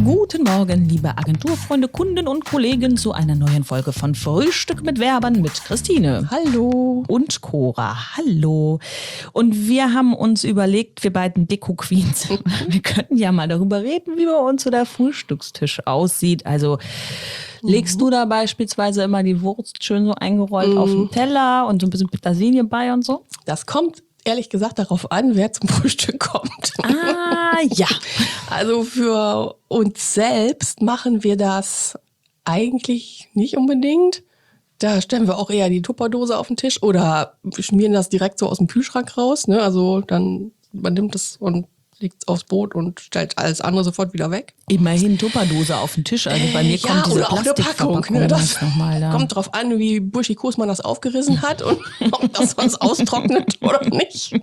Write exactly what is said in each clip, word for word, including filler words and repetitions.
Guten Morgen, liebe Agenturfreunde, Kunden und Kollegen zu einer neuen Folge von Frühstück mit Werbern mit Christine. Hallo. Und Cora. Hallo. Und wir haben uns überlegt, wir beiden Deko-Queens, wir könnten ja mal darüber reden, wie bei uns so der Frühstückstisch aussieht. Also legst du da beispielsweise immer die Wurst schön so eingerollt mm. auf den Teller und so ein bisschen Petersilie bei und so? Das kommt ehrlich gesagt darauf an, wer zum Frühstück kommt. Ah, ja. Also für uns selbst machen wir das eigentlich nicht unbedingt. Da stellen wir auch eher die Tupperdose auf den Tisch oder schmieren das direkt so aus dem Kühlschrank raus. Ne? Also dann, man nimmt es und legt es aufs Brot und stellt alles andere sofort wieder weg. Immerhin Tupperdose auf den Tisch. Also bei mir äh, kommt ja, diese oder auch eine Packung. Ne? Das noch mal da. Kommt drauf an, wie buschikos man das aufgerissen hat und ob das sonst austrocknet oder nicht.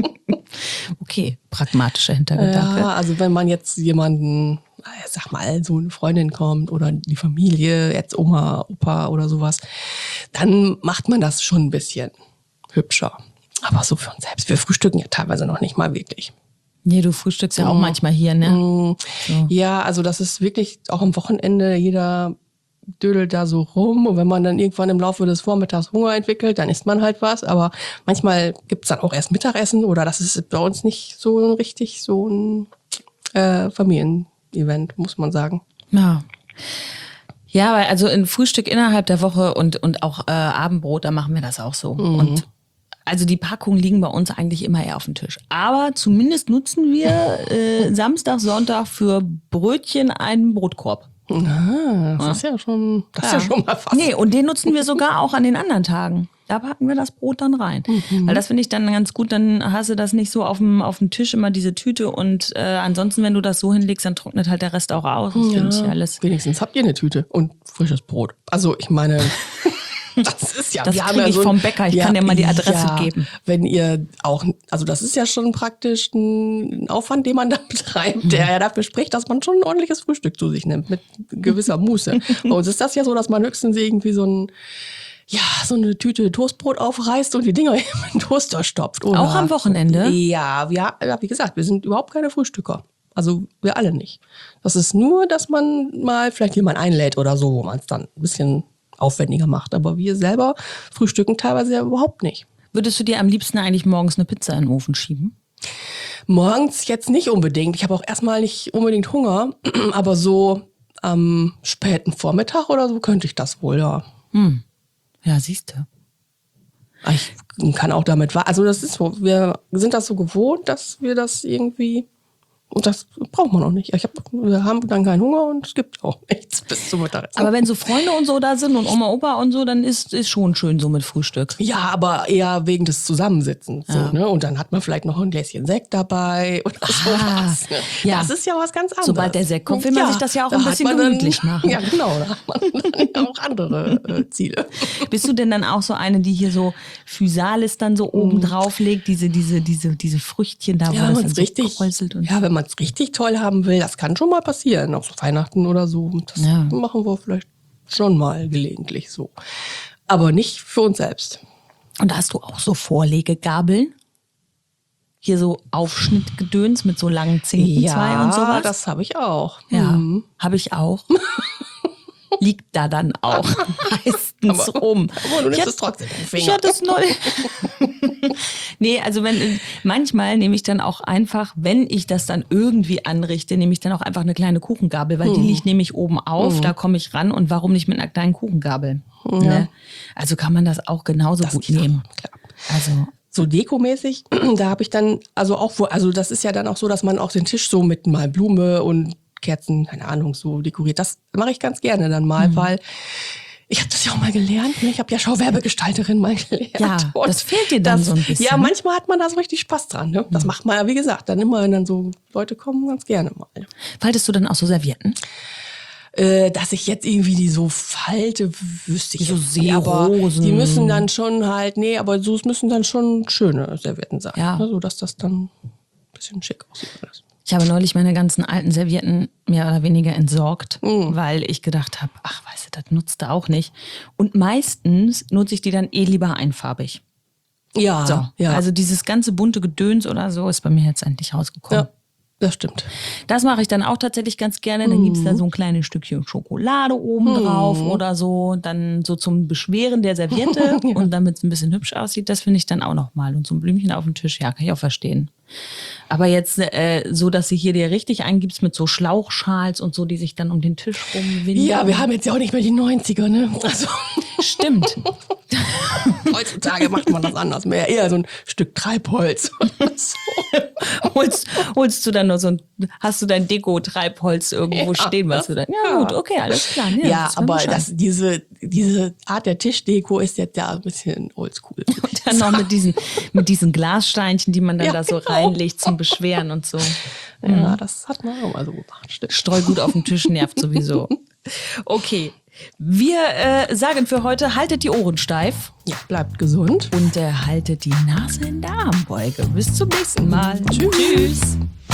Okay, pragmatischer Hintergedanke. Ja, also wenn man jetzt jemanden, sag mal, so eine Freundin kommt oder die Familie, jetzt Oma, Opa oder sowas, dann macht man das schon ein bisschen hübscher. Aber so für uns selbst, wir frühstücken ja teilweise noch nicht mal wirklich. Nee, du frühstückst ja auch mm. manchmal hier, ne? Mm. So. Ja, also das ist wirklich auch am Wochenende, jeder dödelt da so rum. Und wenn man dann irgendwann im Laufe des Vormittags Hunger entwickelt, dann isst man halt was. Aber manchmal gibt's dann auch erst Mittagessen oder das ist bei uns nicht so richtig so ein äh, Familienevent, muss man sagen. Ja. Ja, weil also ein Frühstück innerhalb der Woche und, und auch äh, Abendbrot, da machen wir das auch so. Mhm. Und also die Packungen liegen bei uns eigentlich immer eher auf dem Tisch. Aber zumindest nutzen wir äh, Samstag, Sonntag für Brötchen einen Brotkorb. Ah, das ja. ist ja schon, das ja. ist ja schon mal fast. Nee, und den nutzen wir sogar auch an den anderen Tagen. Da packen wir das Brot dann rein. Mhm. Weil das finde ich dann ganz gut, dann hast du das nicht so auf dem, auf dem Tisch immer diese Tüte und äh, ansonsten, wenn du das so hinlegst, dann trocknet halt der Rest auch aus. Das ja, ich alles. Wenigstens habt ihr eine Tüte und frisches Brot. Also ich meine... Das ist ja, das wir kriege haben ja ich so vom Bäcker, ich ja, kann dir mal die Adresse ja, geben. Wenn ihr auch, also das ist ja schon praktisch ein Aufwand, den man da betreibt, mhm. der ja dafür spricht, dass man schon ein ordentliches Frühstück zu sich nimmt, mit gewisser Muße. Bei uns ist das ja so, dass man höchstens irgendwie so ein, ja, so eine Tüte Toastbrot aufreißt und die Dinger in den Toaster stopft. Oder? Auch am Wochenende? Ja, wir, ja, wie gesagt, wir sind überhaupt keine Frühstücker. Also wir alle nicht. Das ist nur, dass man mal vielleicht jemanden einlädt oder so, wo man es dann ein bisschen aufwendiger macht. Aber wir selber frühstücken teilweise ja überhaupt nicht. Würdest du dir am liebsten eigentlich morgens eine Pizza in den Ofen schieben? Morgens jetzt nicht unbedingt. Ich habe auch erstmal nicht unbedingt Hunger. Aber so am späten Vormittag oder so könnte ich das wohl, ja. Hm. Ja, siehst du. Ich kann auch damit warten. Also das ist so, wir sind das so gewohnt, dass wir das irgendwie... Und das braucht man auch nicht. Ich hab, wir haben dann keinen Hunger und es gibt auch nichts bis zum Mittagessen. Aber wenn so Freunde und so da sind und Oma, Opa und so, dann ist es schon schön so mit Frühstück. Ja, aber eher wegen des Zusammensitzens. Ja. So, ne? Und dann hat man vielleicht noch ein Gläschen Sekt dabei oder ah, sowas. Ne? Ja. Das ist ja was ganz anderes. Sobald der Sekt kommt, will man ja, sich das ja auch ein bisschen gemütlich dann, machen. Ja, genau. Da hat man dann ja auch andere äh, Ziele. Bist du denn dann auch so eine, die hier so Physalis dann so oben drauf legt, diese, diese, diese, diese Früchtchen da, wo ja, es dann so richtig, kräuselt? Und ja, wenn man es richtig toll haben will, das kann schon mal passieren, auch so Weihnachten oder so. Das ja. machen wir vielleicht schon mal gelegentlich so. Aber nicht für uns selbst. Und hast du auch so Vorlegegabeln? Hier so Aufschnittgedöns mit so langen Zinken ja, zwei und sowas? Ja, das habe ich auch. Ja, mhm. habe ich auch. Liegt da dann auch meistens aber, rum. Aber du nimmst es trotzdem den Finger. Ich hatte es neu. Nee, also wenn manchmal nehme ich dann auch einfach, wenn ich das dann irgendwie anrichte, nehme ich dann auch einfach eine kleine Kuchengabel, weil hm. die liegt nämlich oben auf, hm. da komme ich ran und warum nicht mit einer kleinen Kuchengabel? Ja. Ne? Also kann man das auch genauso das gut nehmen. Auch, klar. Also so dekomäßig, da habe ich dann, also auch, also das ist ja dann auch so, dass man auch den Tisch so mit mal Blume und Kerzen, keine Ahnung, so dekoriert. Das mache ich ganz gerne dann mal, mhm. weil ich habe das ja auch mal gelernt. Ich habe ja Schauwerbegestalterin mal gelernt. Ja, und das fehlt dir dann das, so ein bisschen. Ja, manchmal hat man da so richtig Spaß dran. Ne? Das mhm. macht man ja, wie gesagt, dann immer, wenn dann so Leute kommen, ganz gerne mal. Faltest du dann auch so Servietten? Äh, dass ich jetzt irgendwie die so falte, wüsste ich so sehr. Aber die müssen dann schon halt, nee, aber so, es müssen dann schon schöne Servietten sein. Ja. Ne? So dass das dann ein bisschen schick aussieht alles. Ich habe neulich meine ganzen alten Servietten mehr oder weniger entsorgt, mm. weil ich gedacht habe, ach, weißt du, das nutzt du auch nicht. Und meistens nutze ich die dann eh lieber einfarbig. Ja, so, ja. Also dieses ganze bunte Gedöns oder so ist bei mir jetzt endlich rausgekommen. Ja. Das stimmt. Das mache ich dann auch tatsächlich ganz gerne. Dann gibt's da so ein kleines Stückchen Schokolade oben drauf oder so. Dann so zum Beschweren der Serviette Ja. und damit es ein bisschen hübsch aussieht. Das finde ich dann auch nochmal. Und so ein Blümchen auf dem Tisch, ja, kann ich auch verstehen. Aber jetzt äh, so, dass du hier dir richtig eingibst mit so Schlauchschals und so, die sich dann um den Tisch rumwinden. Ja, wir haben jetzt ja auch nicht mehr die neunziger, ne? Also Stimmt. heutzutage macht man das anders. Mehr eher so ein Stück Treibholz. So. holst, holst du dann nur so ein, hast du dein Deko-Treibholz irgendwo Ja. stehen, was du dann, ja gut, okay, alles klar. Ja, Ja, das kann aber Bescheid. das, diese, diese Art der Tischdeko ist jetzt ja ein bisschen oldschool. Dann noch mit diesen, mit diesen Glassteinchen, die man dann Ja, da so genau. reinlegt zum Beschweren und so. Ja, das hat man auch mal so gemacht. Stimmt. Streugut auf dem Tisch nervt sowieso. Okay, wir äh, sagen für heute, haltet die Ohren steif Ja, bleibt gesund. und äh, haltet die Nase in der Armbeuge. Bis zum nächsten Mal. Tschüss. Tschüss.